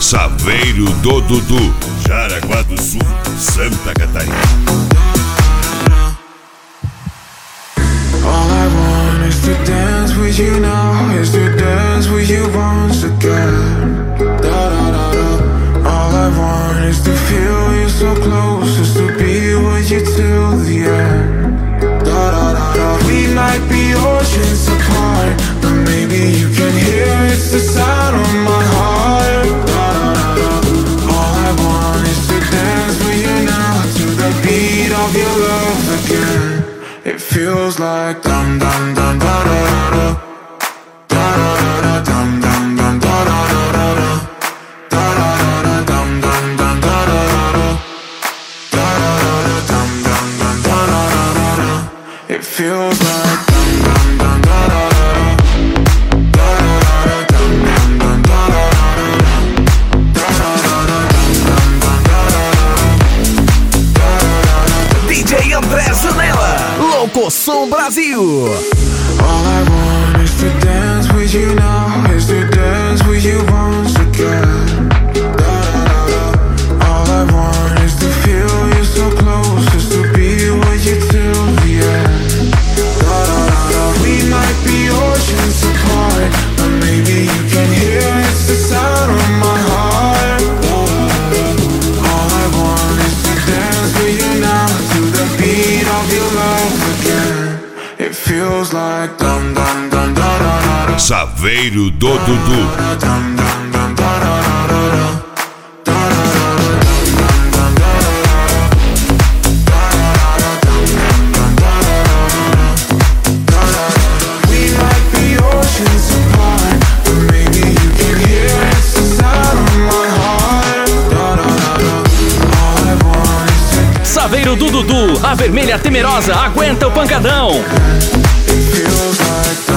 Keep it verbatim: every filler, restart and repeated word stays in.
Saveiro do Dudu, Jaraguá do Sul, Santa Catarina. All I want is to dance with you now, is to dance with you once again. Da, da, da, da. All I want is to feel you so close, is to be with you till the end. Da, da, da, da. We might be oceans apart, but maybe you can hear it's the sound of my heart. Da, da, da, da. All I want is to dance with you now, to the beat of your love again. It feels like dum dum dum da da da da da da dum dum dum da da da da da da da dum dum dum da da da da da dum dum dum da da da da. It feels like dum dum dum da da da da da dum dum dum da da da da dum dum da da. D J André Zanella, Louco Som Brasil. All I want is to dance with you now, is to dance with you once again. Da, da, da, da. All I want is to feel you so close, is to be with you till the end. Da, da, da, da. We might be oceans apart, but maybe you can hear it's the sound of my heart. Da, da, da, da. All I want is to dance with you now, to the beat of your love again. It feels like dum dum dum da da da da. Saveiro do Dudu. Dum dum dum da da da da. We might be oceans apart, but maybe you can hear it's the sound of my heart. Da da da da. All I want is to. Saveiro do Dudu, a vermelha temerosa aguenta o pancadão. It feels like